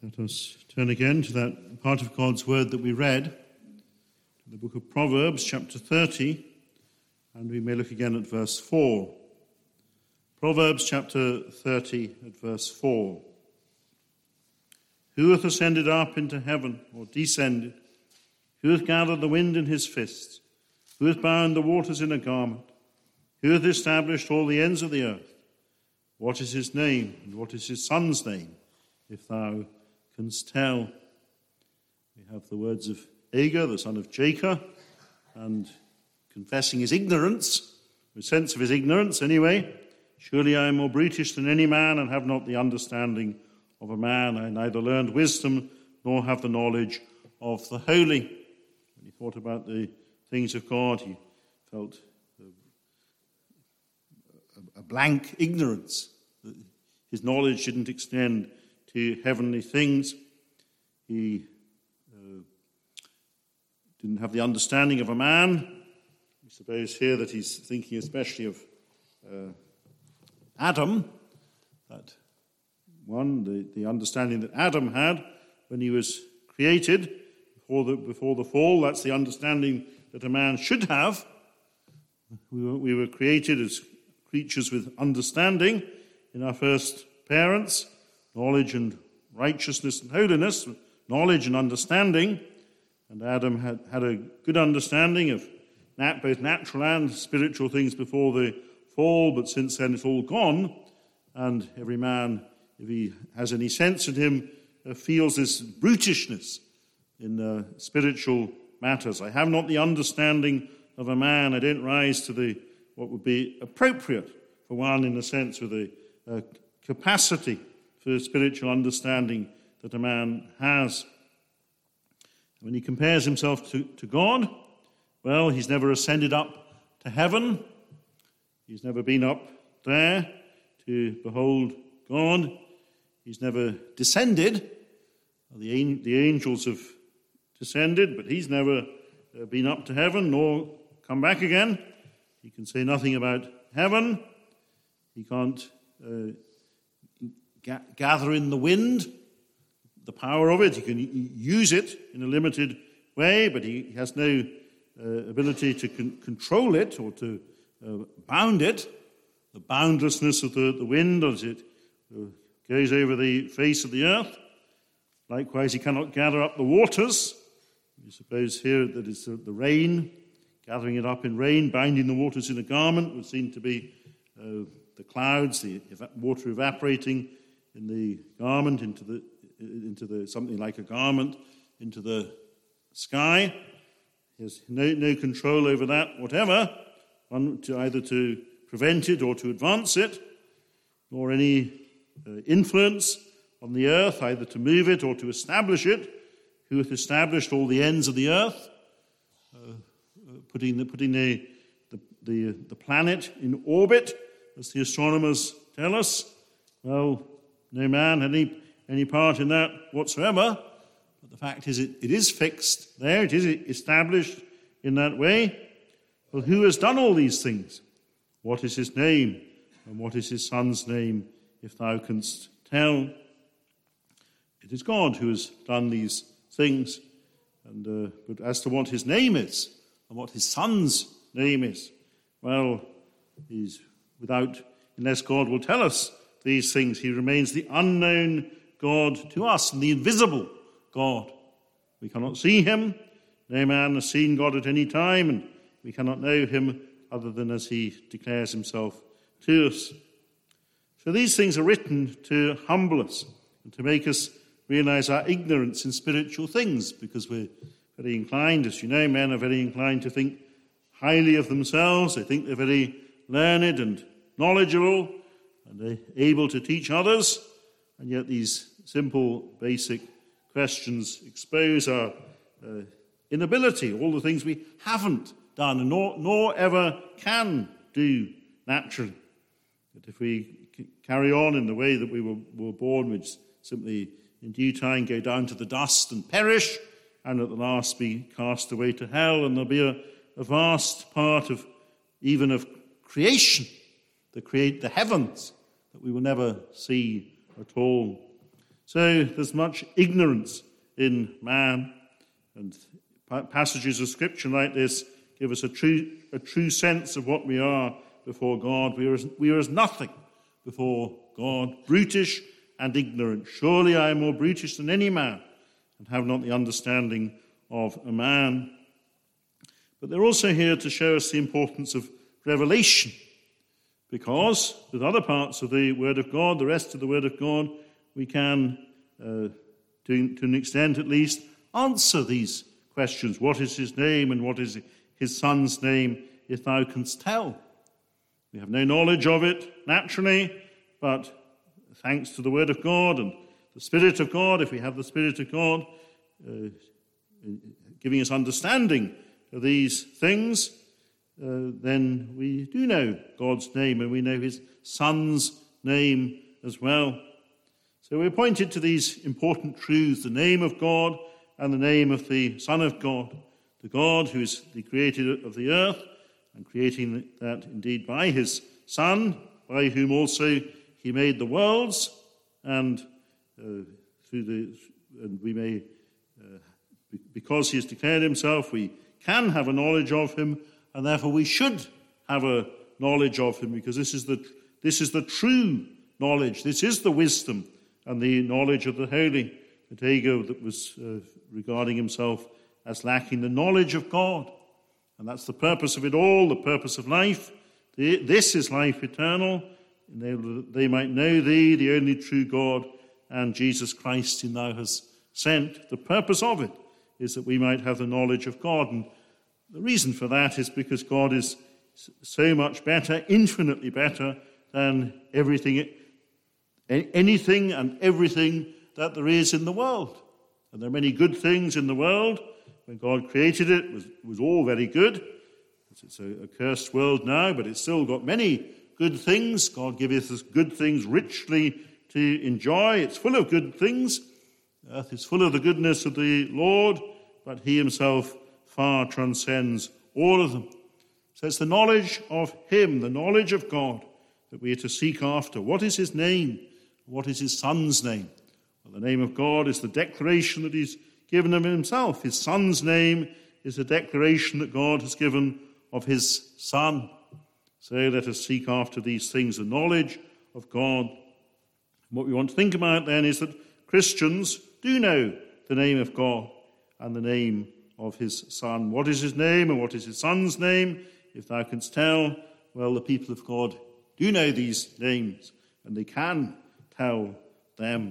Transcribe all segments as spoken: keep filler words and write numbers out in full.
Let us turn again to that part of God's word that we read, to the book of Proverbs, chapter thirty, and we may look again at verse four. Proverbs chapter thirty at verse four. Who hath ascended up into heaven, or descended? Who hath gathered the wind in his fists? Who hath bound the waters in a garment? Who hath established all the ends of the earth? What is his name, and what is his son's name, if thou canst tell? We have the words of Agur, the son of Jacob, and confessing his ignorance, a sense of his ignorance anyway. Surely I am more brutish than any man, and have not the understanding of a man. I neither learned wisdom, nor have the knowledge of the holy. When he thought about the things of God, he felt a blank ignorance. His knowledge didn't extend to heavenly things. He uh, didn't have the understanding of a man. We suppose here that he's thinking especially of uh, Adam, that one, the, the understanding that Adam had when he was created before the, before the fall. That's the understanding that a man should have. We were, we were created as creatures with understanding in our first parents, knowledge and righteousness and holiness, knowledge and understanding. And Adam had, had a good understanding of nat, both natural and spiritual things before the fall, but since then it's all gone. And every man, if he has any sense in him, uh, feels this brutishness in uh, spiritual matters. I have not the understanding of a man. I don't rise to the what would be appropriate for one in a sense with a, a capacity for spiritual understanding that a man has. When he compares himself to, to God, well, he's never ascended up to heaven. He's never been up there to behold God. He's never descended. The, the angels have descended, but he's never uh, been up to heaven nor come back again. He can say nothing about heaven. He can't uh, ga- gather in the wind, the power of it. He can use it in a limited way, but he has no uh, ability to con- control it or to uh, bound it. The boundlessness of the, the wind as it uh, goes over the face of the earth. Likewise, he cannot gather up the waters. You suppose here that it's the, the rain, gathering it up in rain, binding the waters in a garment would seem to be uh, the clouds, the eva- water evaporating in the garment into the into the something like a garment into the sky. He has no, no control over that whatever, one to either to prevent it or to advance it, nor any uh, influence on the earth, either to move it or to establish it. Who hath established all the ends of the earth, uh, uh, putting the putting the, the the the planet in orbit, as the astronomers tell us? Well, no man had any any part in that whatsoever. But the fact is, it, it is fixed there. It is established in that way. Well, who has done all these things? What is his name, and what is his son's name, if thou canst tell? It is God who has done these things, and uh, but as to what his name is and what his son's name is, well, he's without, unless God will tell us these things, he remains the unknown God to us, and the invisible God. We cannot see him. No man has seen God at any time, and we cannot know him other than as he declares himself to us. So these things are written to humble us and to make us realize our ignorance in spiritual things, because we're very inclined, as you know, men are very inclined to think highly of themselves. They think they're very learned and knowledgeable, and they're able to teach others, and yet these simple, basic questions expose our uh, inability, all the things we haven't done, and nor, nor ever can do naturally. That if we c- carry on in the way that we were, were born, which simply in due time go down to the dust and perish, and at the last be cast away to hell, and there'll be a, a vast part of, even of creation, that create the heavens, that we will never see at all. So there's much ignorance in man, and passages of Scripture like this give us a true, a true sense of what we are before God. We are, as, we are as nothing before God, brutish and ignorant. Surely I am more brutish than any man, and have not the understanding of a man. But they're also here to show us the importance of revelation, because with other parts of the Word of God, the rest of the Word of God, we can, uh, to, to an extent at least, answer these questions. What is his name, and what is his Son's name, if thou canst tell? We have no knowledge of it naturally, but thanks to the Word of God and the Spirit of God, if we have the Spirit of God uh, giving us understanding of these things, uh, then we do know God's name, and we know his Son's name as well. So we're pointed to these important truths, the name of God and the name of the Son of God, the God who is the creator of the earth, and creating that indeed by his Son, by whom also he made the worlds, and uh, through the and we may, uh, because he has declared himself, we can have a knowledge of him, and therefore we should have a knowledge of him, because this is the this is the true knowledge. This is the wisdom and the knowledge of the holy. That Ego that was uh, regarding himself as lacking the knowledge of God. And that's the purpose of it all, the purpose of life. The, this is life eternal, in order that they might know thee, the only true God, and Jesus Christ whom thou hast sent. The purpose of it is that we might have the knowledge of God. And the reason for that is because God is so much better, infinitely better than everything, anything and everything that there is in the world. And there are many good things in the world. When God created it, it was, it was all very good. It's a, a cursed world now, but it's still got many good things. God giveth us good things richly to enjoy. It's full of good things. The earth is full of the goodness of the Lord, but he himself far transcends all of them. So it's the knowledge of him, the knowledge of God, that we are to seek after. What is his name? What is his Son's name? Well, the name of God is the declaration that he's given of himself. His Son's name is a declaration that God has given of his Son. So let us seek after these things, the knowledge of God. And what we want to think about then is that Christians do know the name of God and the name of his Son. What is his name and what is his Son's name? If thou canst tell, well, the people of God do know these names, and they can tell them.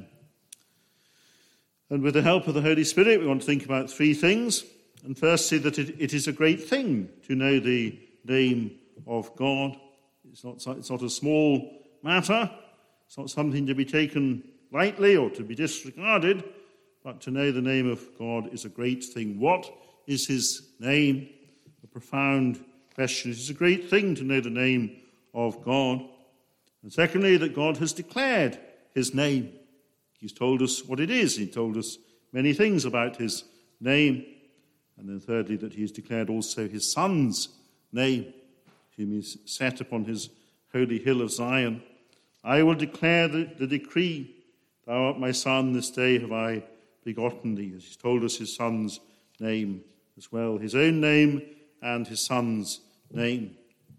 And with the help of the Holy Spirit, we want to think about three things. And firstly, that it, it is a great thing to know the name of God. It's not, it's not a small matter. It's not something to be taken lightly or to be disregarded, but to know the name of God is a great thing. What is his name? A profound question. It's a great thing to know the name of God. And secondly, that God has declared his name. He's told us what it is. He told us many things about his name. And then thirdly, that he has declared also his Son's name, whom he set upon his holy hill of Zion. I will declare the, the decree. Thou art my Son, this day have I begotten thee. As he's told us his Son's name as well, his own name and his Son's name.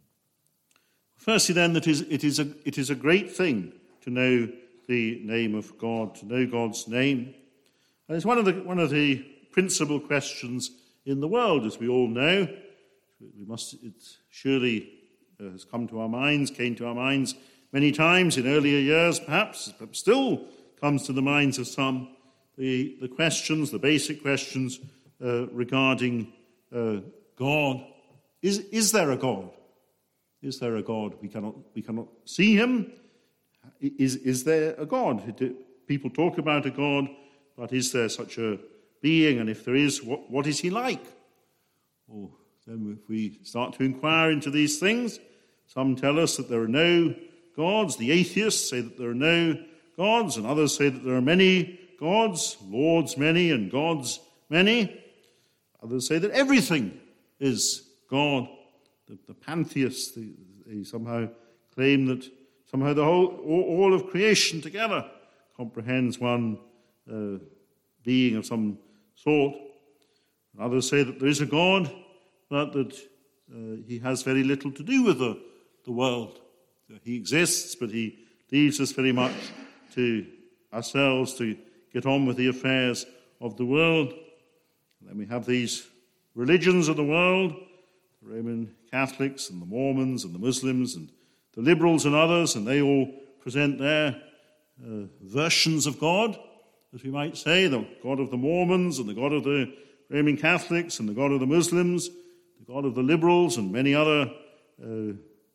Firstly, then, that is, it, is a, it is a great thing to know the name of God, to know God's name. And it's one of the one of the principal questions in the world, as we all know. We must, it surely uh, has come to our minds, came to our minds many times in earlier years, perhaps, but still comes to the minds of some. The, the questions, the basic questions uh, regarding uh, God. Is, is there a God? Is there a God? We cannot, we cannot see him. Is, is there a God? People talk about a God, but is there such a being? And if there is, what, what is he like? Or then if we start to inquire into these things, some tell us that there are no gods. The atheists say that there are no gods, and others say that there are many gods, lords many and gods many. Others say that everything is God. The, the pantheists, they, they somehow claim that somehow the whole, all, all of creation together comprehends one uh, being of some sort. Others say that there is a God, but that uh, he has very little to do with the, the world. He exists, but he leaves us very much to ourselves to get on with the affairs of the world. And then we have these religions of the world, the Roman Catholics and the Mormons and the Muslims and the liberals and others, and they all present their uh, versions of God, as we might say, the God of the Mormons and the God of the Roman Catholics and the God of the Muslims, the God of the liberals and many other uh,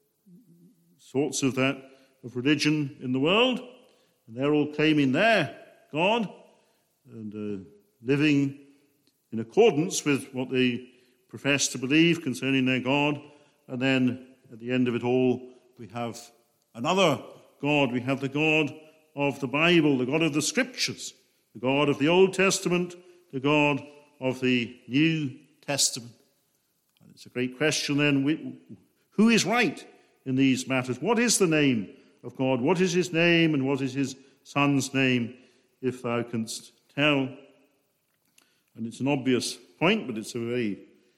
sorts of that of religion in the world. And they're all claiming their God and uh, living in accordance with what they profess to believe concerning their God. And then at the end of it all, we have another God. We have the God of the Bible, the God of the Scriptures, the God of the Old Testament, the God of the New Testament. And it's a great question then, who is right in these matters? What is the name of God? What is his name and what is his Son's name, if thou canst tell? And it's an obvious point, but it's a very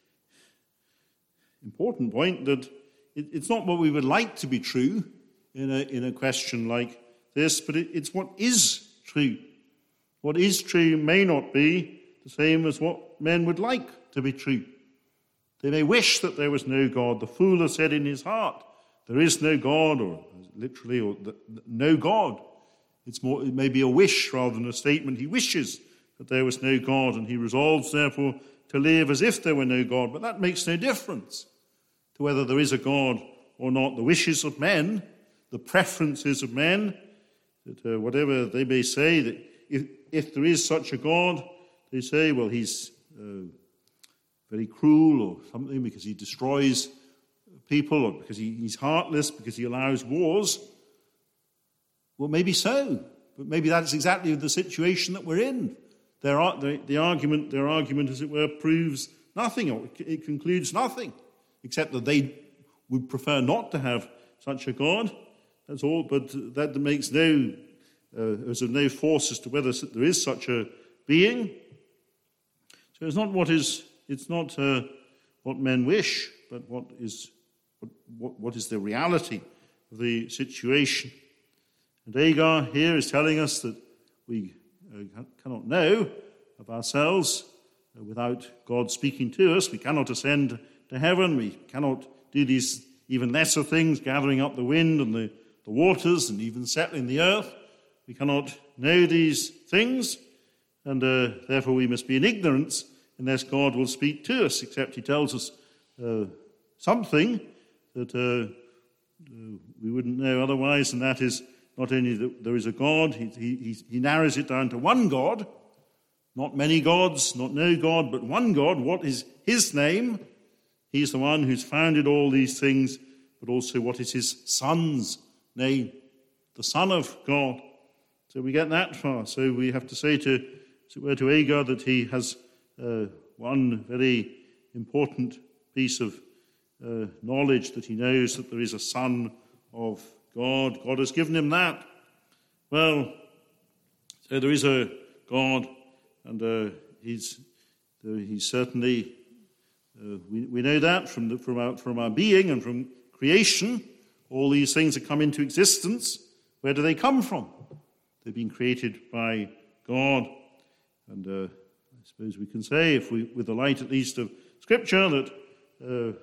important point, that it, it's not what we would like to be true in a, in a question like this, but it, it's what is true. What is true may not be the same as what men would like to be true. They may wish that there was no God. The fool has said in his heart, there is no God, or literally, or the, the, no God. It's more, it may be a wish rather than a statement. He wishes that there was no God, and he resolves, therefore, to live as if there were no God. But that makes no difference to whether there is a God or not. The wishes of men, the preferences of men, that uh, whatever they may say, that if, if there is such a God, they say, well, he's uh, very cruel or something because he destroys people, or because he, he's heartless, because he allows wars. Well, maybe so, but maybe that's exactly the situation that we're in. Their, the, the argument, their argument, as it were, proves nothing, or it concludes nothing, except that they would prefer not to have such a God. That's all, but that makes no, uh, is of no force as to whether there is such a being. So it's not what is, it's not uh, what men wish, but what is, what, what, what is the reality of the situation. And Agur here is telling us that we uh, cannot know of ourselves uh, without God speaking to us. We cannot ascend to heaven. We cannot do these even lesser things, gathering up the wind and the, the waters and even settling the earth. We cannot know these things, and uh, therefore we must be in ignorance unless God will speak to us, except he tells us uh, something that uh, uh, we wouldn't know otherwise, and that is not only that there is a God, he, he, he narrows it down to one God, not many gods, not no God, but one God. What is his name? He's the one who's founded all these things, but also what is his Son's name? The Son of God. So we get that far. So we have to say to, as it were, to Agur that he has uh, one very important piece of uh, knowledge, that he knows that there is a Son of God. God has given him that. Well, so there is a God, and uh, he's uh, he's certainly, uh, we, we know that from, the, from, our, from our being and from creation. All these things that come into existence, where do they come from? They've been created by God. And uh, I suppose we can say, if we, with the light at least of Scripture, that uh,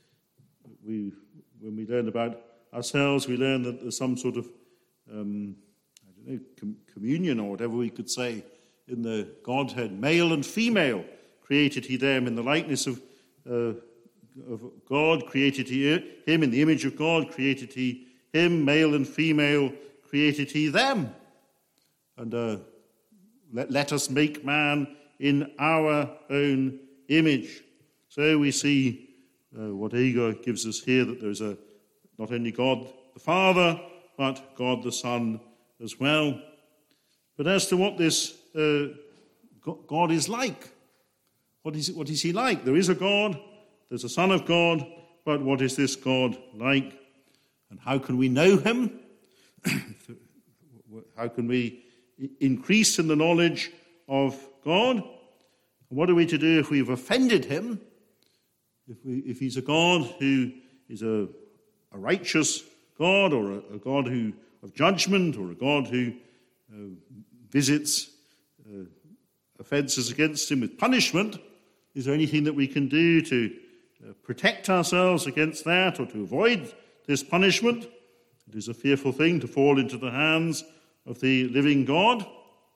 we, when we learn about ourselves, we learn that there's some sort of, um, I don't know, com- communion or whatever we could say in the Godhead. Male and female created he them in the likeness of, uh, of God, created he him in the image of God, created he him, male and female created he them. And uh, let, let us make man in our own image. So we see uh, what Agur gives us here, that there's a not only God the Father, but God the Son as well. But as to what this uh, God is like, what is, what is he like? There is a God, there's a Son of God, but what is this God like? And how can we know him? How can we increase in the knowledge of God. And what are we to do if we've offended him? If, we, if he's a God who is a, a righteous God, or a, a God who of judgment, or a God who uh, visits uh, offences against him with punishment, is there anything that we can do to uh, protect ourselves against that, or to avoid this punishment? It is a fearful thing to fall into the hands of the living God.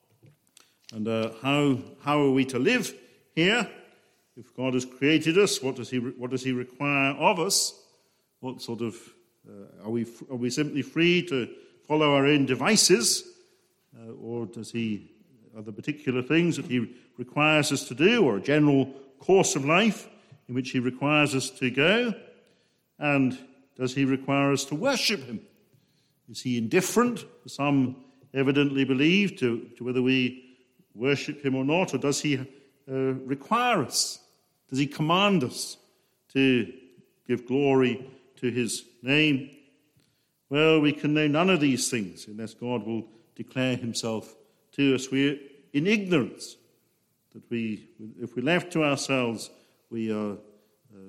And uh, how how are we to live here? If God has created us, what does he what does he require of us? What sort of uh, are we are we simply free to follow our own devices, uh, or does he are there particular things that he requires us to do, or a general course of life in which he requires us to go? And does he require us to worship him? Is he indifferent, as some evidently believe, to, to whether we worship him or not? Or does he uh, require us? Does he command us to give glory to his name? Well, we can know none of these things unless God will declare himself to us. We're in ignorance. That we, if we're left to ourselves, we are uh,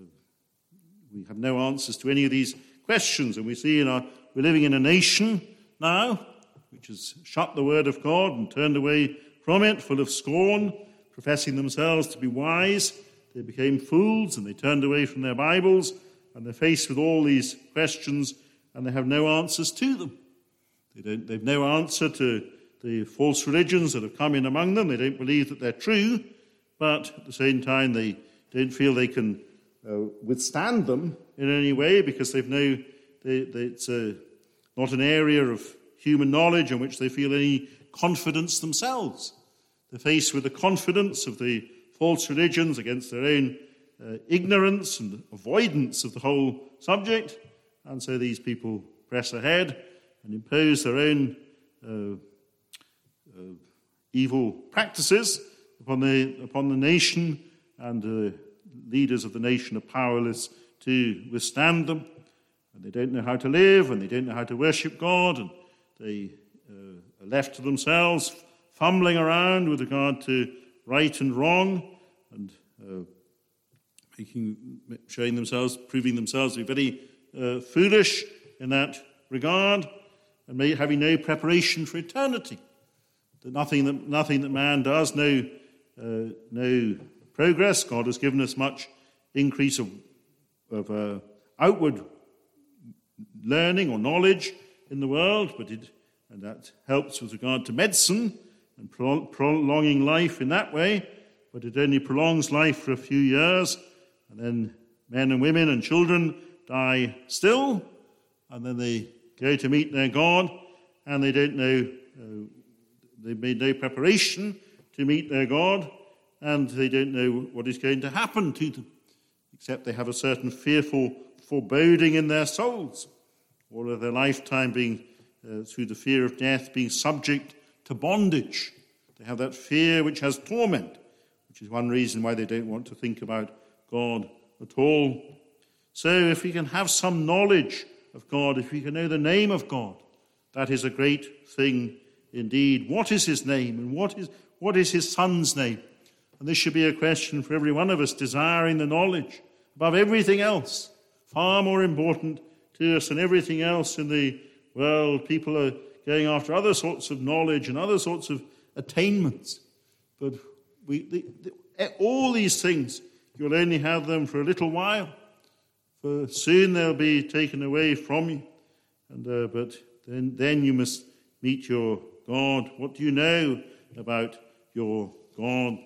we have no answers to any of these questions. And we see in our we're living in a nation now which has shut the word of God and turned away from it, full of scorn, professing themselves to be wise. They became fools, and they turned away from their Bibles, and they're faced with all these questions, and they have no answers to them. They don't, they've no answer to the false religions that have come in among them. They don't believe that they're true, but at the same time they don't feel they can uh, withstand them in any way, because they've no, they, they, it's a, not an area of human knowledge in which they feel any confidence themselves. They're faced with the confidence of the false religions against their own uh, ignorance and avoidance of the whole subject, and so these people press ahead and impose their own uh, uh, evil practices upon the upon the nation, and the leaders of the nation are powerless to withstand them, and they don't know how to live, and they don't know how to worship God, and they uh, are left to themselves, fumbling around with regard to right and wrong, and uh, making, showing themselves, proving themselves to be very uh, foolish in that regard, and may, having no preparation for eternity. That nothing that nothing that man does, no uh, no progress. God has given us much increase of of uh, outward learning or knowledge in the world, but it and that helps with regard to medicine and pro- prolonging life in that way, but it only prolongs life for a few years, and then men and women and children die still, and then they go to meet their God, and they don't know, uh, they've made no preparation to meet their God, and they don't know what is going to happen to them, except they have a certain fearful foreboding in their souls, all of their lifetime being, uh, through the fear of death, being subject to bondage. They have that fear which has torment, which is one reason why they don't want to think about God at all. So if we can have some knowledge of God, if we can know the name of God, that is a great thing indeed. What is his name, and what is what is his Son's name? And this should be a question for every one of us, desiring the knowledge above everything else, far more important to us than everything else in the world. People are going after other sorts of knowledge and other sorts of attainments. But we, the, the, all these things, you'll only have them for a little while, for soon they'll be taken away from you. And uh, but then, then you must meet your God. What do you know about your God?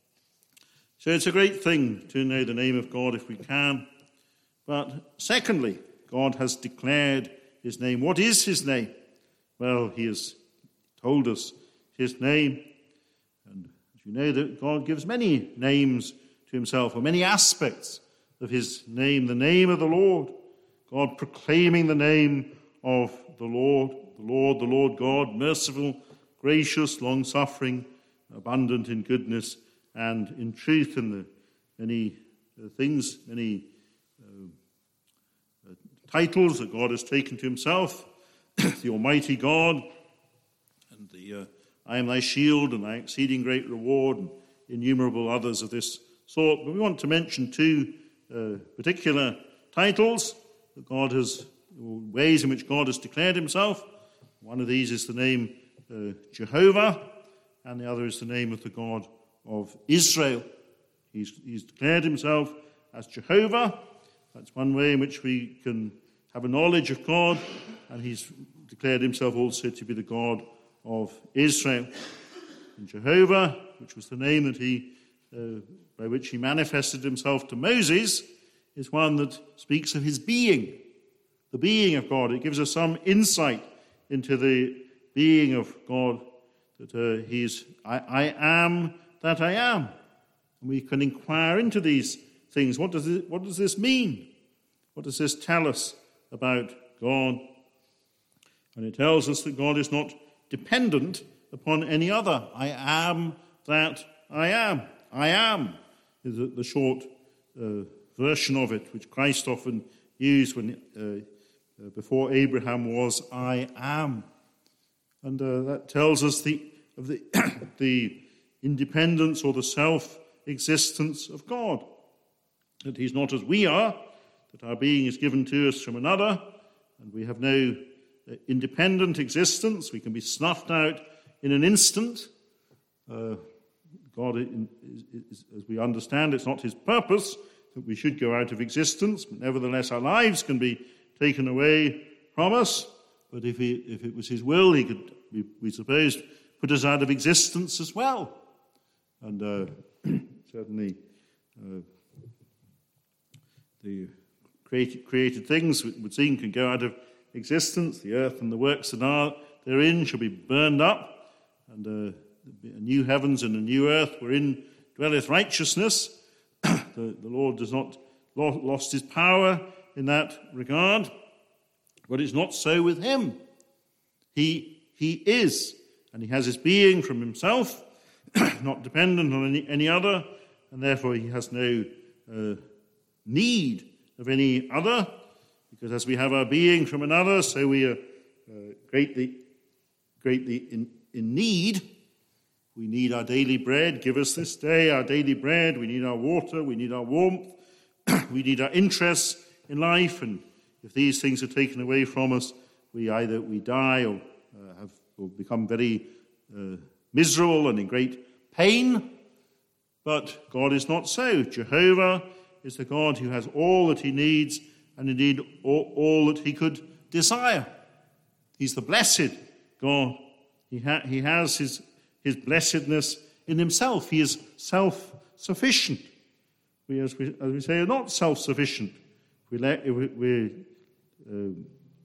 So it's a great thing to know the name of God if we can. But secondly, God has declared his name. What is his name? Well, he has told us his name. And as you know, that God gives many names to himself, or many aspects of his name. The name of the Lord. God proclaiming the name of the Lord. The Lord, the Lord God, merciful, gracious, long-suffering, abundant in goodness and in truth. And the many uh, things, many uh, uh, titles that God has taken to himself. The Almighty God, and the uh, I am thy shield and thy exceeding great reward, and innumerable others of this sort. But we want to mention two uh, particular titles that God has, or ways in which God has declared himself. One of these is the name uh, Jehovah, and the other is the name of the God of Israel. He's, he's declared himself as Jehovah. That's one way in which we can have a knowledge of God, and he's declared himself also to be the God of Israel. And Jehovah, which was the name that he, uh, by which he manifested himself to Moses, is one that speaks of his being, the being of God. It gives us some insight into the being of God, that uh, he's, I, I am that I am. And we can inquire into these things. What does it, what does this mean? What does this tell us about God? And it tells us that God is not dependent upon any other. I am that I am. I am is the short uh, version of it, which Christ often used when uh, uh, before Abraham was, I am. And uh, that tells us the of the, the independence or the self-existence of God. That he's not as we are, that our being is given to us from another, and we have no uh, independent existence. We can be snuffed out in an instant. Uh, God, is, is, as we understand, it's not his purpose that we should go out of existence, but nevertheless our lives can be taken away from us. But if, he, if it was his will, he could, we, we suppose, put us out of existence as well. And uh, certainly uh, the created, created things would seem can go out of existence. The earth and the works that are therein shall be burned up, and uh, a new heavens and a new earth wherein dwelleth righteousness. the, the Lord does not lost his power in that regard, but it's not so with him. He he is, and he has his being from himself, not dependent on any, any other, and therefore he has no uh, need of any other, because as we have our being from another, so we are uh, greatly, greatly in, in need. We need our daily bread. Give us this day our daily bread. We need our water. We need our warmth. We need our interests in life. And if these things are taken away from us, we either we die or uh, have or become very uh, miserable and in great pain. But God is not so. Jehovah is the God who has all that he needs, and indeed all, all that he could desire. He's the blessed God. He, ha- he has his, his blessedness in himself. He is self-sufficient. We, as we, as we say, are not self-sufficient. If, we let, if, we, we, uh,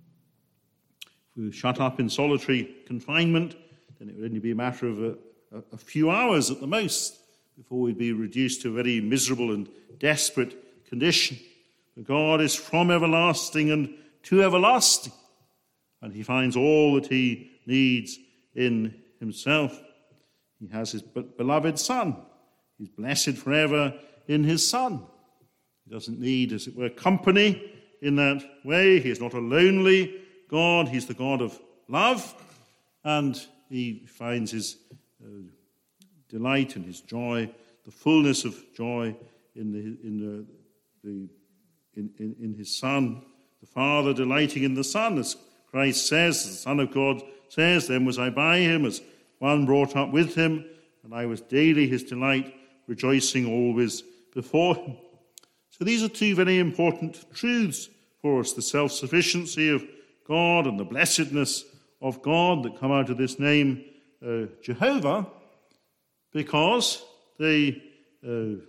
if we were shut up in solitary confinement, then it would only be a matter of a, a, a few hours at the most before we'd be reduced to a very miserable and desperate condition. But God is from everlasting and to everlasting, and he finds all that he needs in himself. He has his beloved Son. He's blessed forever in his Son. He doesn't need, as it were, company in that way. He is not a lonely God. He's the God of love, and he finds his uh, delight and his joy, the fullness of joy in the in the, the in, in, in his Son. The Father delighting in the Son, as Christ says, the Son of God says, "Then was I by him as one brought up with him, and I was daily his delight, rejoicing always before him." So these are two very important truths for us, the self-sufficiency of God and the blessedness of God that come out of this name uh, Jehovah, because they uh,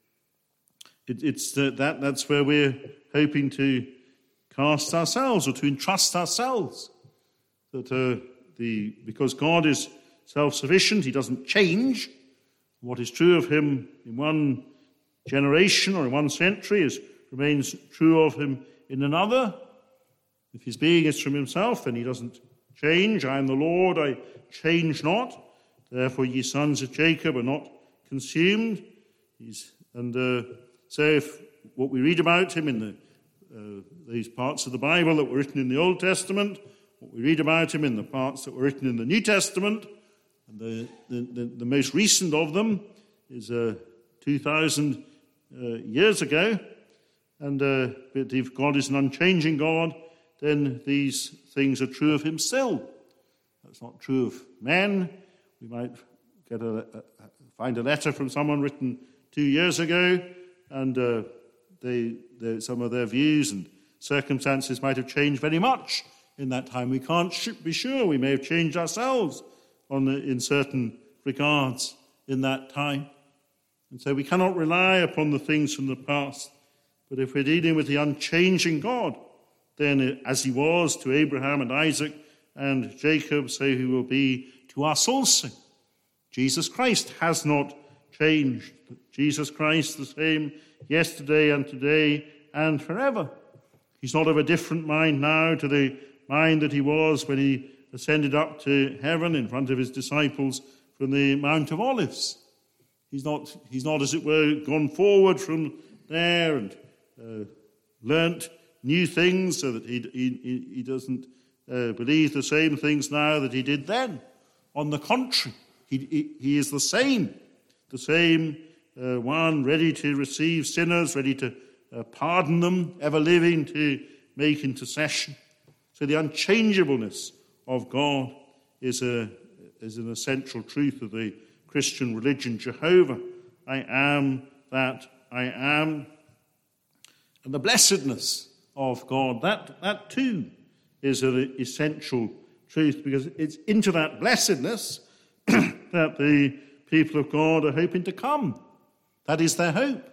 it, it's uh, that that's where we're hoping to cast ourselves, or to entrust ourselves. That uh, the because God is self-sufficient, he doesn't change. What is true of him in one generation or in one century is remains true of him in another. If his being is from himself, then he doesn't change. I am the Lord, I change not. Therefore ye sons of Jacob are not consumed. He's, and uh, so if what we read about him in the uh, these parts of the Bible that were written in the Old Testament, what we read about him in the parts that were written in the New Testament, And the, the, the, the most recent of them is uh, two thousand uh, years ago. And uh, but if God is an unchanging God, then these things are true of him still. That's not true of men. We might get a, a, find a letter from someone written two years ago, and uh, they, they, some of their views and circumstances might have changed very much in that time. We can't sh- be sure. We may have changed ourselves on the, in certain regards in that time. And so we cannot rely upon the things from the past. But if we're dealing with the unchanging God, then as he was to Abraham and Isaac and Jacob, so he will be to us also. Jesus Christ has not changed. Jesus Christ the same yesterday and today and forever. He's not of a different mind now to the mind that he was when he ascended up to heaven in front of his disciples from the Mount of Olives. He's not, he's not as it were, gone forward from there and uh, learnt new things so that he, he, he doesn't uh, believe the same things now that he did then. On the contrary, he, he, he is the same, the same uh, one ready to receive sinners, ready to uh, pardon them, ever living to make intercession. So the unchangeableness of God is, a, is an essential truth of the Christian religion. Jehovah, I am that I am. And the blessedness of God, that, that too is an essential truth, because it's into that blessedness that the people of God are hoping to come. That is their hope.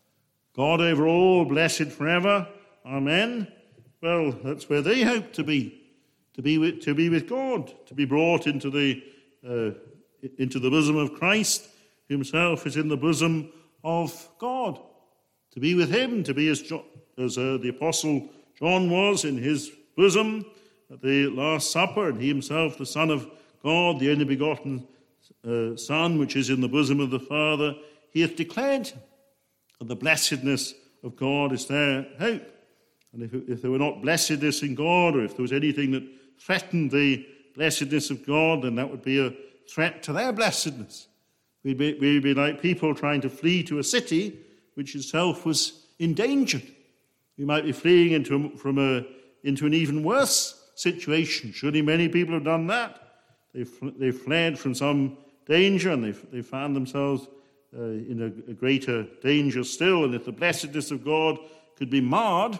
God over all, blessed forever. Amen. Well, that's where they hope to be, to be with, to be with God, to be brought into the uh, into the bosom of Christ, himself is in the bosom of God, to be with him, to be as, jo- as uh, the Apostle John was in his bosom at the Last Supper, and he himself, the Son of God, the only begotten uh, Son, which is in the bosom of the Father, he hath declared him. And the blessedness of God is their hope. And if, if there were not blessedness in God, or if there was anything that threatened the blessedness of God, then that would be a threat to their blessedness. We'd be, we'd be like people trying to flee to a city which itself was endangered. We might be fleeing into a, from a, into an even worse situation. Surely many people have done that. They've, they've fled from some danger, and they've, they've found themselves uh, in a, a greater danger still. And if the blessedness of God could be marred,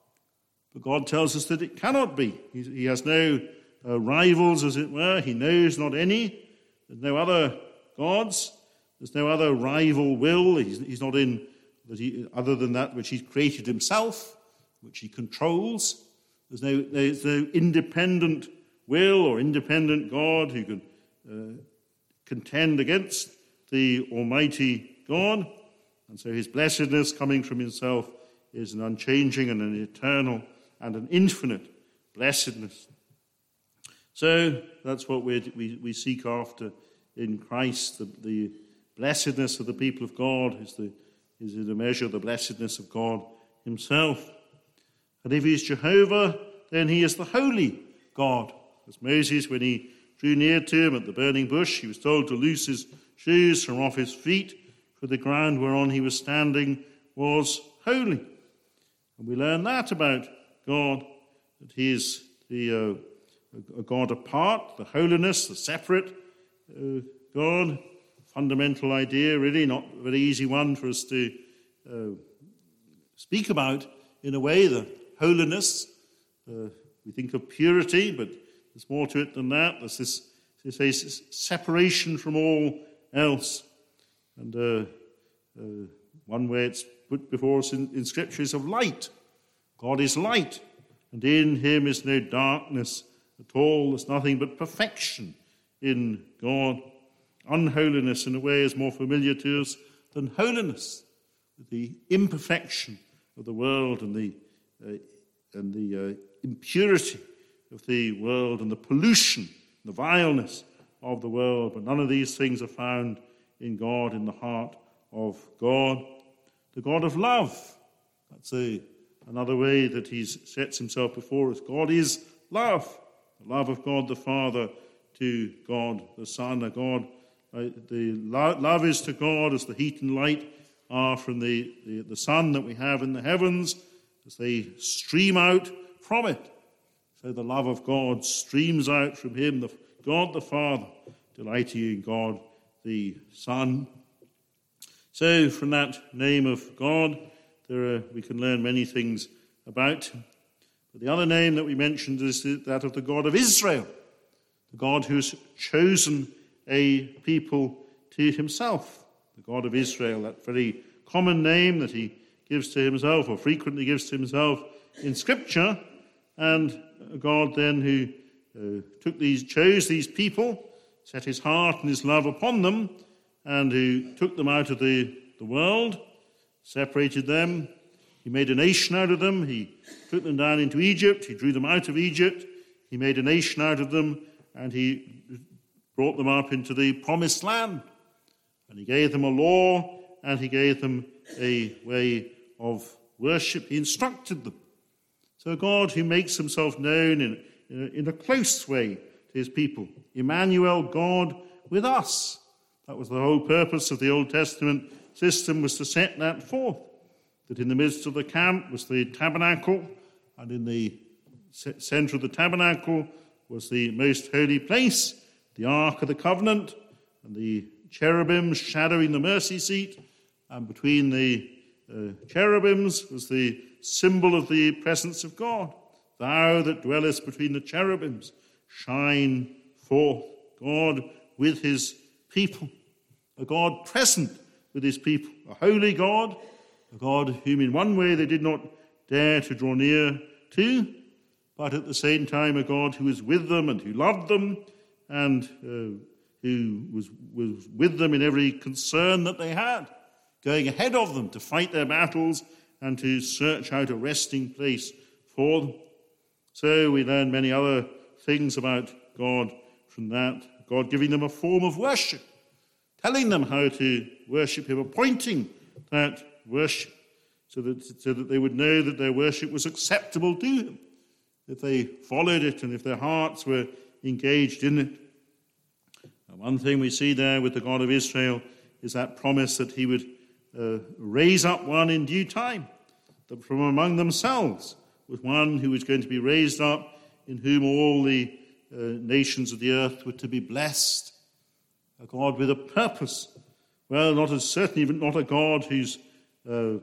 but God tells us that it cannot be. He, he has no uh, rivals, as it were. He knows not any. There's no other gods. There's no other rival will. He's, he's not in that he, other than that which he's created himself, which he controls. There's no, there's no independent will or independent God who can uh, contend against the Almighty God. And so his blessedness coming from himself is an unchanging and an eternal and an infinite blessedness. So that's what we we, we seek after in Christ. The, the blessedness of the people of God is the is in a measure the blessedness of God himself. And if he is Jehovah, then he is the holy God. As Moses, when he drew near to him at the burning bush, he was told to loose his shoes from off his feet, for the ground whereon he was standing was holy. And we learn that about God, that he is the uh, a God apart, the holiness, the separate uh, God. Fundamental idea, really not a very easy one for us to uh, speak about in a way, the holiness. Uh, we think of purity, but there's more to it than that. There's this, this, this separation from all else. And uh, uh, one way it's put before us in, in Scripture is of light. God is light, and in him is no darkness at all. There's nothing but perfection in God. Unholiness, in a way, is more familiar to us than holiness. The imperfection of the world and the uh, and the uh, impurity of the world and the pollution, the vileness of the world. But none of these things are found in God, in the heart of God. The God of love. That's a, another way that he sets himself before us. God is love. The love of God the Father to God the Son, a God. Uh, the lo- love is to God as the heat and light are from the, the, the sun that we have in the heavens, as they stream out from it. So the love of God streams out from him, the, God the Father, delighting in God the Son. So from that name of God, there are, we can learn many things about. But the other name that we mentioned is that of the God of Israel, the God who has chosen a people to himself, the God of Israel, that very common name that he gives to himself, or frequently gives to himself in Scripture, and a God then who uh, took these, chose these people, set his heart and his love upon them, and who took them out of the, the world, separated them. He made a nation out of them. He took them down into Egypt. He drew them out of Egypt. He made a nation out of them, and he brought them up into the promised land. And he gave them a law, and he gave them a way of worship. He instructed them. So a God who makes himself known in, in, a, in a close way to his people. Emmanuel, God with us. That was the whole purpose of the Old Testament system, was to set that forth. That in the midst of the camp was the tabernacle, and in the center of the tabernacle was the most holy place, the Ark of the Covenant, and the cherubims shadowing the mercy seat, and between the uh, cherubims was the symbol of the presence of God. Thou that dwellest between the cherubims, shine forth. God with his people, a God present with his people, a holy God, a God whom in one way they did not dare to draw near to, but at the same time a God who was with them and who loved them, and uh, who was, was with them in every concern that they had, going ahead of them to fight their battles and to search out a resting place for them. So we learn many other things about God from that. God giving them a form of worship, telling them how to worship him, appointing that worship so that, so that they would know that their worship was acceptable to him, if they followed it and if their hearts were engaged in it. And one thing we see there with the God of Israel is that promise that he would uh, raise up one in due time, that from among themselves was one who was going to be raised up, in whom all the uh, nations of the earth were to be blessed. A God with a purpose. Well, not as certainly not a God who's uh,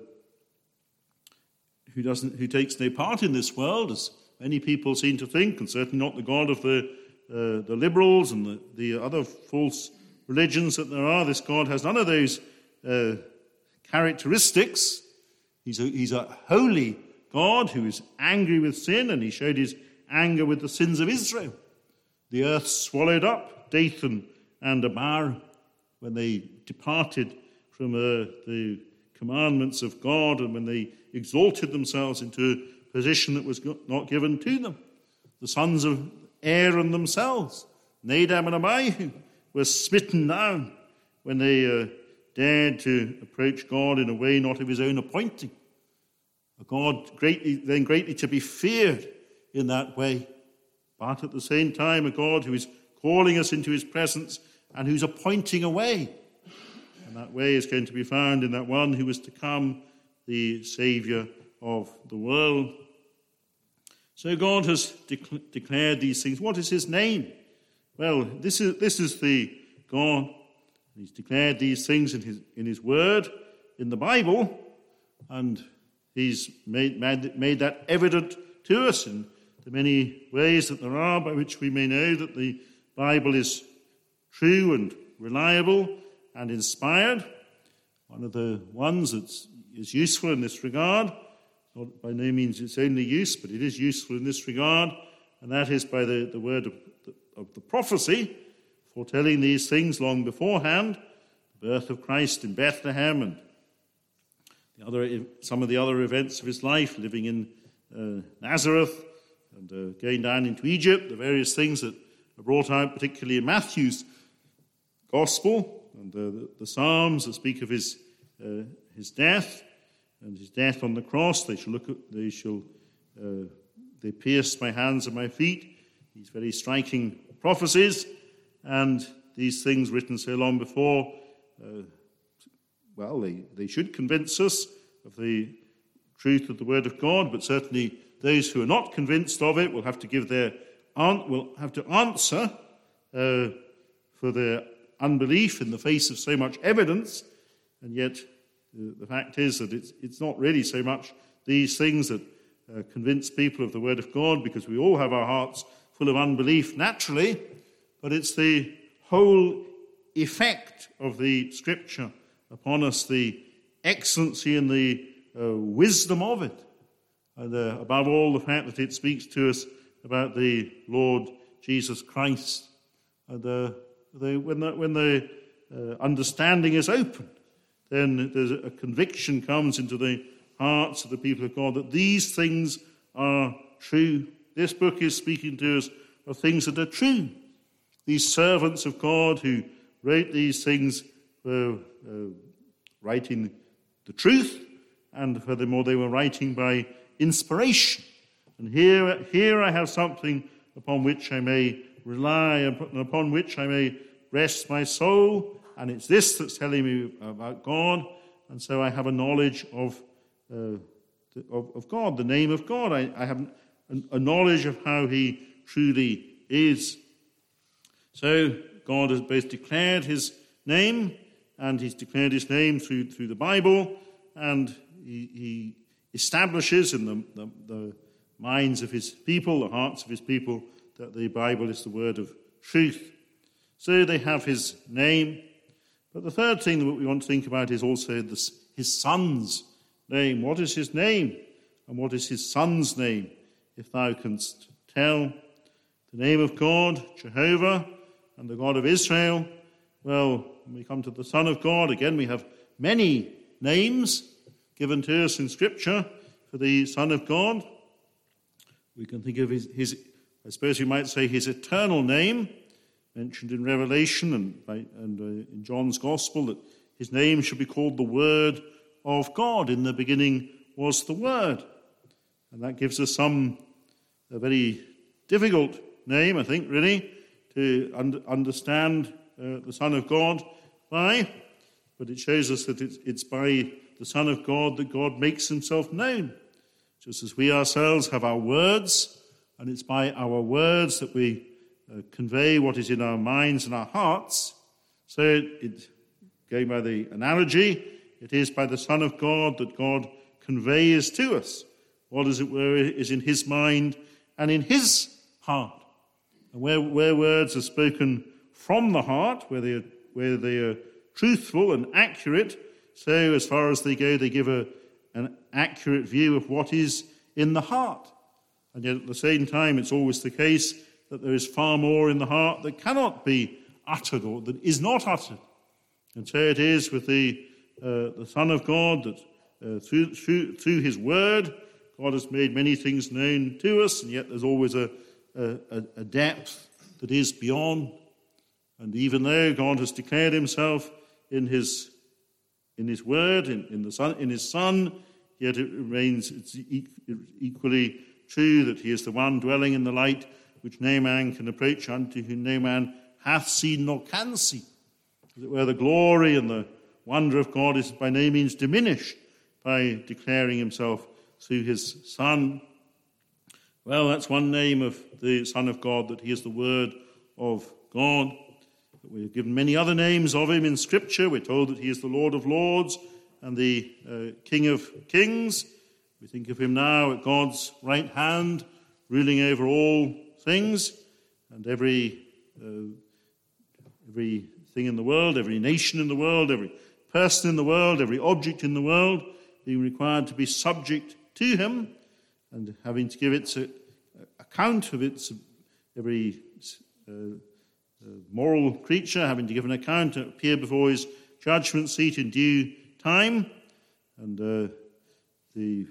who doesn't who takes no part in this world, as many people seem to think, and certainly not the God of the uh, the liberals and the, the other false religions that there are. This God has none of those uh, characteristics. He's a, he's a holy God who is angry with sin, and he showed his anger with the sins of Israel. The earth swallowed up Dathan and Abiram when they departed from uh, the commandments of God, and when they exalted themselves into a position that was not given to them. The sons of Aaron themselves, Nadab and Abihu, were smitten down when they uh, dared to approach God in a way not of his own appointing. A God greatly, then greatly to be feared in that way, but at the same time a God who is calling us into his presence and who's appointing a way. And that way is going to be found in that one who is to come, the Saviour of the world. So God has de- declared these things. What is his name? Well, this is this is the God. He's declared these things in his in his word, in the Bible, and he's made, made, made that evident to us in the many ways that there are by which we may know that the Bible is true and reliable and inspired. One of the ones that is useful in this regard, not by no means its only use, but it is useful in this regard, and that is by the, the word of the, of the prophecy, foretelling these things long beforehand, the birth of Christ in Bethlehem and the other, some of the other events of his life, living in uh, Nazareth and uh, going down into Egypt, the various things that are brought out, particularly in Matthew's Gospel, and uh, the, the Psalms that speak of his uh, his death and his death on the cross. They shall look at, they shall uh, they pierced my hands and my feet. These very striking prophecies and these things written so long before, uh, well, they, they should convince us of the truth of the Word of God, but certainly those who are not convinced of it will have to give their will have to answer uh, for their unbelief in the face of so much evidence. And yet, uh, the fact is that it's it's not really so much these things that uh, convince people of the Word of God, because we all have our hearts full of unbelief naturally, but it's the whole effect of the Scripture upon us, the excellency and the uh, wisdom of it, and uh, above all, the fact that it speaks to us about the Lord Jesus Christ. And uh, they, when the, when the uh, understanding is opened, then there's a conviction comes into the hearts of the people of God that these things are true. This book is speaking to us of things that are true. These servants of God who wrote these things were uh, writing the truth, and furthermore they were writing by inspiration. And here, here I have something upon which I may rely, and upon which I may rest my soul, and it's this that's telling me about God, and so I have a knowledge of uh, of, of God, the name of God. I, I have a, a knowledge of how he truly is. So God has both declared his name, and he's declared his name through, through the Bible, and he, he establishes in the, the, the minds of his people, the hearts of his people, that the Bible is the word of truth. So they have his name. But the third thing that we want to think about is also this, his son's name. What is his name? And what is his son's name? If thou canst tell. The name of God, Jehovah, and the God of Israel. Well, when we come to the Son of God, again we have many names given to us in Scripture for the Son of God. We can think of his, his I suppose you might say, his eternal name, mentioned in Revelation and, by, and uh, in John's Gospel, that his name should be called the Word of God. In the beginning was the Word. And that gives us some, a very difficult name, I think, really, to un- understand uh, the Son of God by. But it shows us that it's, it's by the Son of God that God makes himself known. Just as we ourselves have our words, and it's by our words that we uh, convey what is in our minds and our hearts. So, it, it, going by the analogy, it is by the Son of God that God conveys to us what, as it were, is in his mind and in his heart. And where, where words are spoken from the heart, where they are, where they are truthful and accurate, so as far as they go, they give a, an accurate view of what is in the heart. And yet at the same time, it's always the case that there is far more in the heart that cannot be uttered or that is not uttered. And so it is with the uh, the Son of God that uh, through, through through his word, God has made many things known to us, and yet there's always a, a, a depth that is beyond. And even though God has declared himself in his in his word, in, in the Son, in his Son, yet it remains it's equally true that he is the one dwelling in the light which no man can approach, unto whom no man hath seen nor can see. As it were, the glory and the wonder of God is by no means diminished by declaring himself through his Son. Well, that's one name of the Son of God, that he is the Word of God. But we're given many other names of him in Scripture. We're told that he is the Lord of Lords and the uh, King of Kings. We think of him now at God's right hand, ruling over all things, and every uh, everything in the world, every nation in the world, every person in the world, every object in the world, being required to be subject to him, and having to give its uh, account of its every uh, uh, moral creature, having to give an account and appear before his judgment seat in due time, and uh, the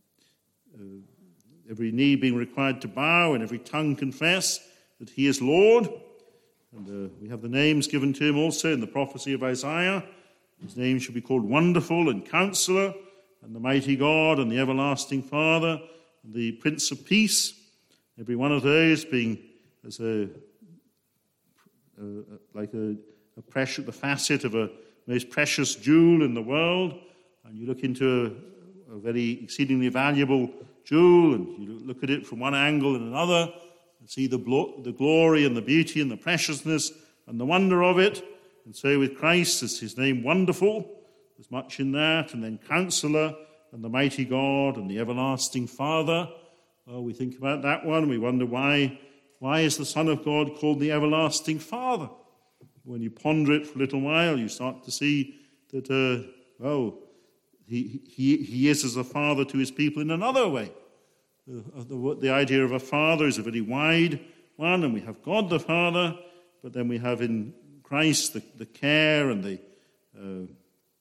Uh, every knee being required to bow and every tongue confess that he is Lord. And uh, we have the names given to him also in the prophecy of Isaiah. His name shall be called Wonderful and Counselor and the Mighty God and the Everlasting Father and the Prince of Peace. Every one of those being as a uh, like a, a precious, the facet of a most precious jewel in the world, and you look into a, a very exceedingly valuable jewel, and you look at it from one angle and another, and see the, blo- the glory and the beauty and the preciousness and the wonder of it. And so with Christ, as his name Wonderful, there's much in that, and then Counselor, and the Mighty God, and the Everlasting Father. Well, we think about that one, and we wonder why, why is the Son of God called the Everlasting Father? When you ponder it for a little while, you start to see that, uh, well, he, he, he is as a father to his people in another way. The, the, the idea of a father is a very wide one, and we have God the Father, but then we have in Christ the, the care and the uh,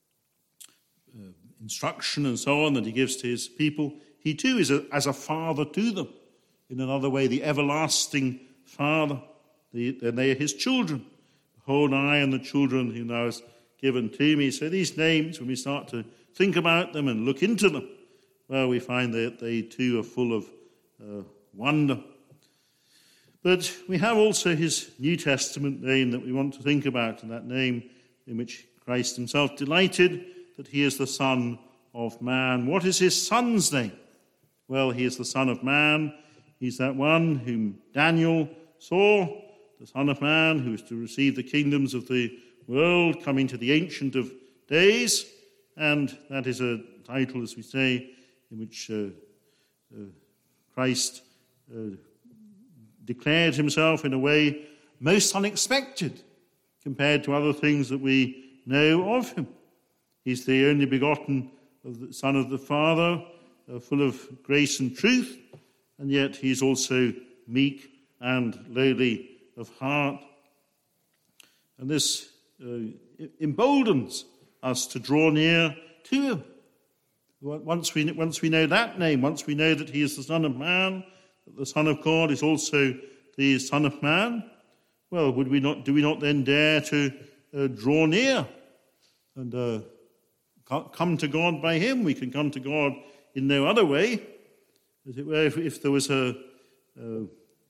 uh, instruction and so on that he gives to his people. He too is a, as a father to them. In another way, the everlasting Father, the, and they are his children. Behold, I and the children whom thou hast given to me. So these names, when we start to think about them and look into them, well, we find that they too are full of uh, wonder. But we have also his New Testament name that we want to think about, and that name in which Christ himself delighted, that he is the Son of Man. What is his Son's name? Well, he is the Son of Man. He's that one whom Daniel saw, the Son of Man, who is to receive the kingdoms of the world, coming to the Ancient of Days. And that is a title, as we say, in which uh, uh, Christ uh, declared himself in a way most unexpected compared to other things that we know of him. He's the only begotten of the Son of the Father, uh, full of grace and truth, and yet he's also meek and lowly of heart. And this uh, emboldens us to draw near to him. Once we, once we know that name, once we know that he is the Son of Man, that the Son of God is also the Son of Man, well, would we not? Do we not then dare to uh, draw near and uh, come to God by him? We can come to God in no other way. As it were, if, if there was a, a,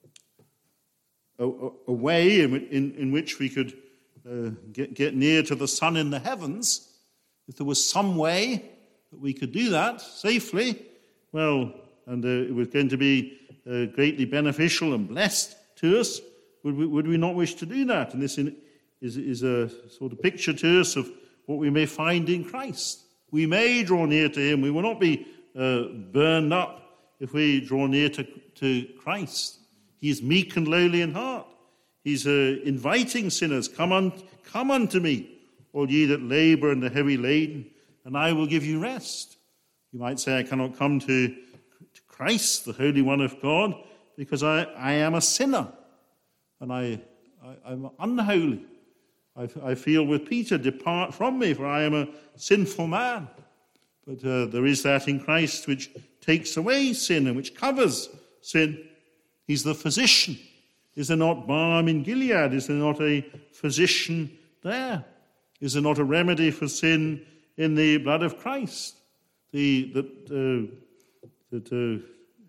a, a way in, in, in which we could uh, get, get near to the Son in the heavens, if there was some way that we could do that safely, well, and uh, it was going to be uh, greatly beneficial and blessed to us, would we, would we not wish to do that? And this in, is, is a sort of picture to us of what we may find in Christ. We may draw near to him. We will not be uh, burned up if we draw near to, to Christ. He is meek and lowly in heart. He's uh, inviting sinners, come, un, come unto me, all ye that labour and are heavy laden, and I will give you rest. You might say, I cannot come to, to Christ, the Holy One of God, because I, I am a sinner, and I, I, I'm unholy. I, I feel with Peter, depart from me, for I am a sinful man. But uh, there is that in Christ which takes away sin and which covers sin. He's the physician. Is there not balm in Gilead? Is there not a physician there? Is there not a remedy for sin in the blood of Christ? The, that uh, that uh,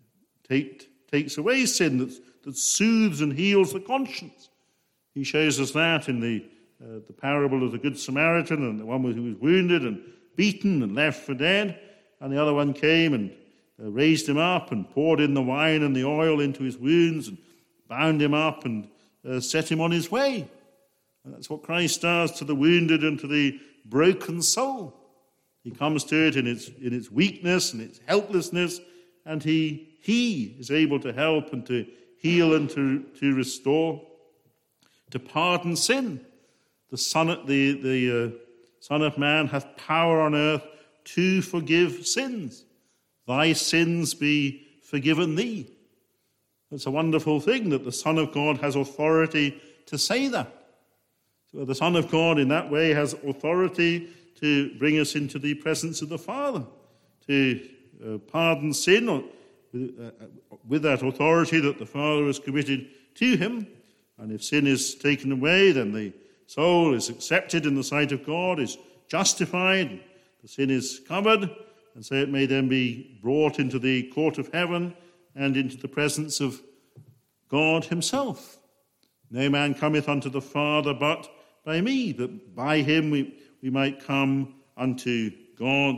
take, takes away sin, that, that soothes and heals the conscience. He shows us that in the, uh, the parable of the Good Samaritan, and the one who was wounded and beaten and left for dead, and the other one came and uh, raised him up and poured in the wine and the oil into his wounds and bound him up and uh, set him on his way. And that's what Christ does to the wounded and to the broken soul. He comes to it in its in its weakness and its helplessness, and he he is able to help and to heal and to, to restore, to pardon sin. The Son the the uh, Son of Man hath power on earth to forgive sins. Thy sins be forgiven thee. It's a wonderful thing that the Son of God has authority to say that. So the Son of God in that way has authority to bring us into the presence of the Father, to uh, pardon sin or, uh, with that authority that the Father has committed to him. And if sin is taken away, then the soul is accepted in the sight of God, is justified, the sin is covered, and so it may then be brought into the court of heaven and into the presence of God himself. No man cometh unto the Father but by me, that by him we, we might come unto God.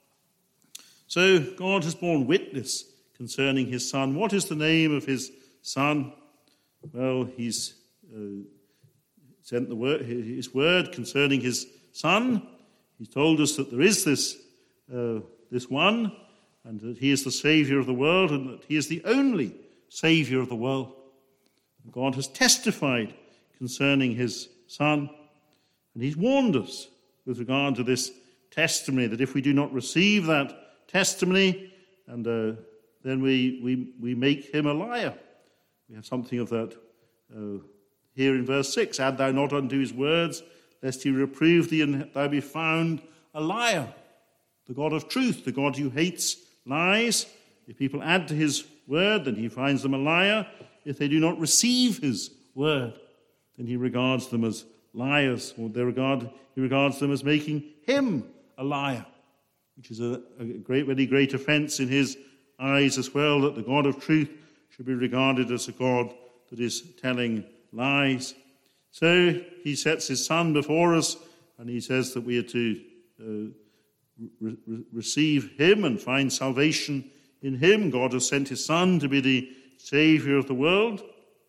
So God has borne witness concerning his Son. What is the name of his Son? Well, he's uh, sent the word, his word concerning his Son. He's told us that there is this, uh, this one, and that he is the Saviour of the world, and that he is the only Saviour of the world. God has testified concerning his Son, and he's warned us with regard to this testimony, that if we do not receive that testimony, and uh, then we, we, we make him a liar. We have something of that uh, here in verse six. Add thou not unto his words, lest he reprove thee, and thou be found a liar. The God of truth, the God who hates lies. If people add to his word, then he finds them a liar. If they do not receive his word, then he regards them as liars, or they regard, he regards them as making him a liar, which is a, a great, very great offense in his eyes as well, that the God of truth should be regarded as a God that is telling lies. So he sets his Son before us, and he says that we are to uh, re- re- receive him and find salvation in him. God has sent his Son to be the Saviour of the world.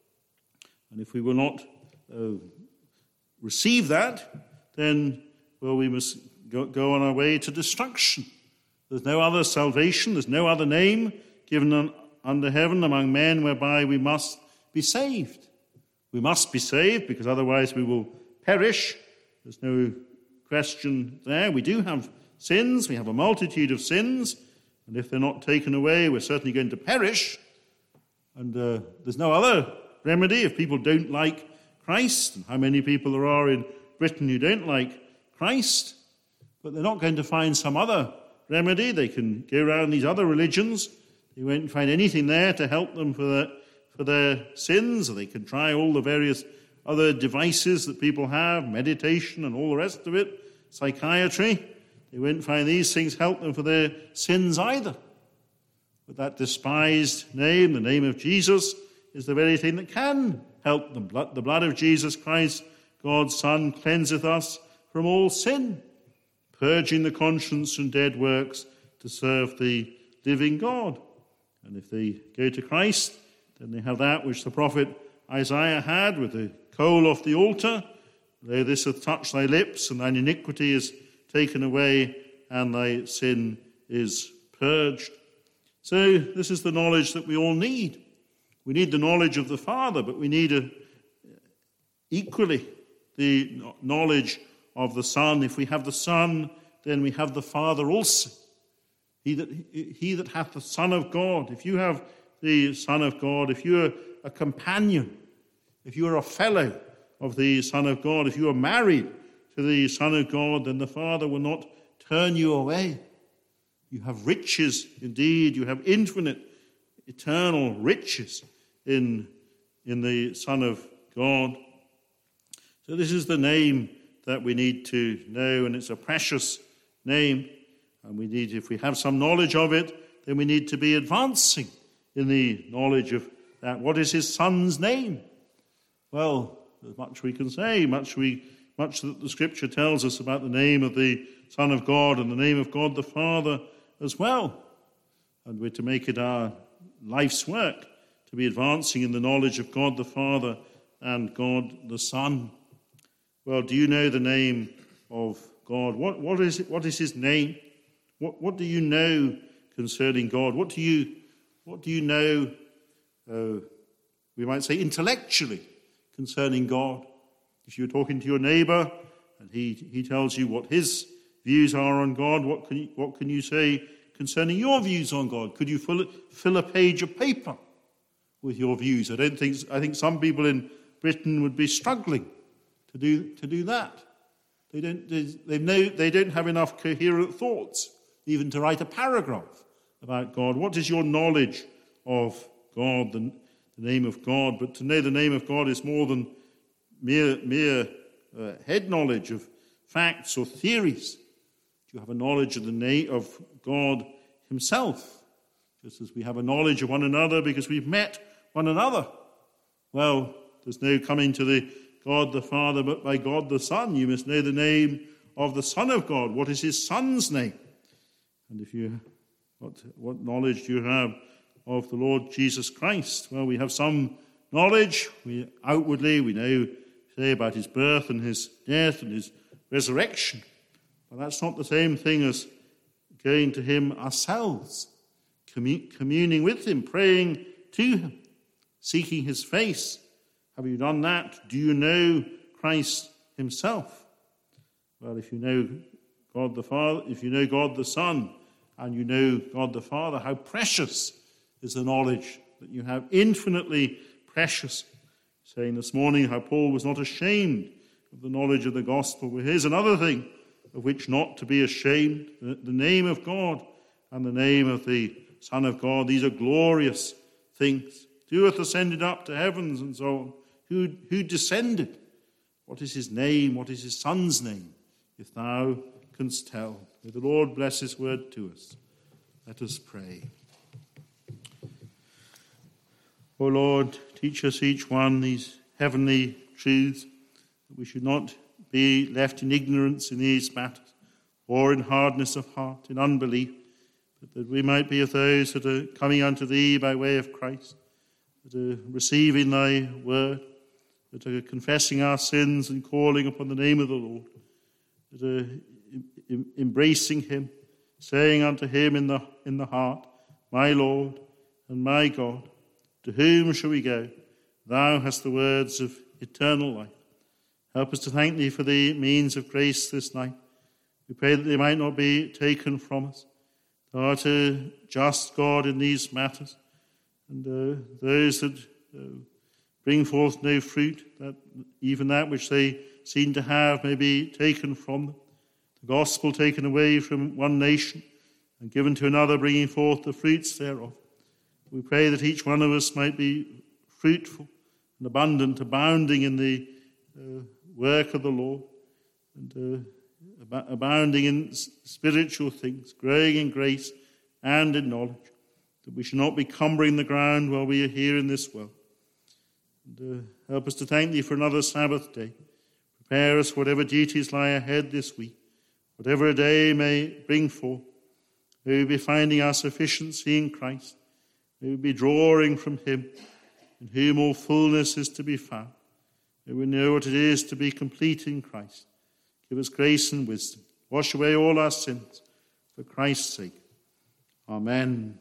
And if we will not uh, receive that, then, well, we must go, go on our way to destruction. There's no other salvation, there's no other name given un, under heaven among men whereby we must be saved. We must be saved, because otherwise we will perish. There's no question there. We do have sins, we have a multitude of sins, and if they're not taken away, we're certainly going to perish. And uh, there's no other remedy if people don't like Christ, and how many people there are in Britain who don't like Christ. But they're not going to find some other remedy. They can go around these other religions. They won't find anything there to help them for their, for their sins. Or they can try all the various other devices that people have, meditation and all the rest of it, psychiatry. They won't find these things help them for their sins either. But that despised name, the name of Jesus, is the very thing that can help them. The blood of Jesus Christ, God's Son, cleanseth us from all sin, purging the conscience from dead works to serve the living God. And if they go to Christ, then they have that which the prophet Isaiah had with the coal off the altar. Though this hath touched thy lips, and thine iniquity is taken away, and thy sin is purged. So this is the knowledge that we all need. We need the knowledge of the Father, but we need a, equally the knowledge of the Son. If we have the Son, then we have the Father also. He that, he that hath the Son of God, if you have the Son of God, if you are a companion, if you are a fellow of the Son of God, if you are married to the Son of God, then the Father will not turn you away. You have riches indeed, you have infinite, eternal riches in, in the Son of God. So this is the name that we need to know, and it's a precious name. And we need, if we have some knowledge of it, then we need to be advancing in the knowledge of that. What is his Son's name? Well, there's much we can say, much we, much that the Scripture tells us about the name of the Son of God and the name of God the Father as well. And we're to make it our life's work to be advancing in the knowledge of God the Father and God the Son. Well, do you know the name of God? What, what is it, what is his name? What, what do you know concerning God? What do you, what do you know, uh, we might say intellectually, concerning God? If you're talking to your neighbour and he, he tells you what his views are on God, what can you, what can you say concerning your views on God? Could you fill, fill a page of paper with your views? I don't think. I think some people in Britain would be struggling to do to do that. They don't. They, they know they don't have enough coherent thoughts even to write a paragraph about God. What is your knowledge of God, the, the name of God? But to know the name of God is more than mere mere uh, head knowledge of facts or theories. Do you have a knowledge of the name of God himself? Just as we have a knowledge of one another because we've met one another. Well, there's no coming to the God the Father but by God the Son. You must know the name of the Son of God. What is his Son's name? And if you, what, what knowledge do you have of the Lord Jesus Christ? Well, we have some knowledge. We outwardly, we know, say, about his birth and his death and his resurrection. But that's not the same thing as going to him ourselves, commun- communing with him, praying to him, seeking his face. Have you done that? Do you know Christ himself? Well, if you know God the Father, if you know God the Son, and you know God the Father, how precious is the knowledge that you have, infinitely precious. Saying this morning how Paul was not ashamed of the knowledge of the gospel. Well, here's another thing of which not to be ashamed. The, the name of God and the name of the Son of God. These are glorious things. Who hath ascended up to heavens and so on? Who, who descended? What is his name? What is his Son's name? If thou canst tell. May the Lord bless his word to us. Let us pray. O Lord, teach us each one these heavenly truths, that we should not be left in ignorance in these matters, or in hardness of heart, in unbelief, but that we might be of those that are coming unto thee by way of Christ, that are receiving thy word, that are confessing our sins and calling upon the name of the Lord, that are embracing him, saying unto him in the, in the heart, My Lord and my God, to whom shall we go? Thou hast the words of eternal life. Help us to thank thee for the means of grace this night. We pray that they might not be taken from us. Thou art a just God in these matters, and uh, those that uh, bring forth no fruit, that even that which they seem to have may be taken from them. The gospel taken away from one nation and given to another, bringing forth the fruits thereof. We pray that each one of us might be fruitful and abundant, abounding in the uh, work of the Lord, and uh, ab- abounding in spiritual things, growing in grace and in knowledge, that we should not be cumbering the ground while we are here in this world. And uh, help us to thank thee for another Sabbath day. Prepare us for whatever duties lie ahead this week, whatever a day may bring forth. May we be finding our sufficiency in Christ. May we be drawing from him, in whom all fullness is to be found. May we know what it is to be complete in Christ. Give us grace and wisdom. Wash away all our sins for Christ's sake. Amen.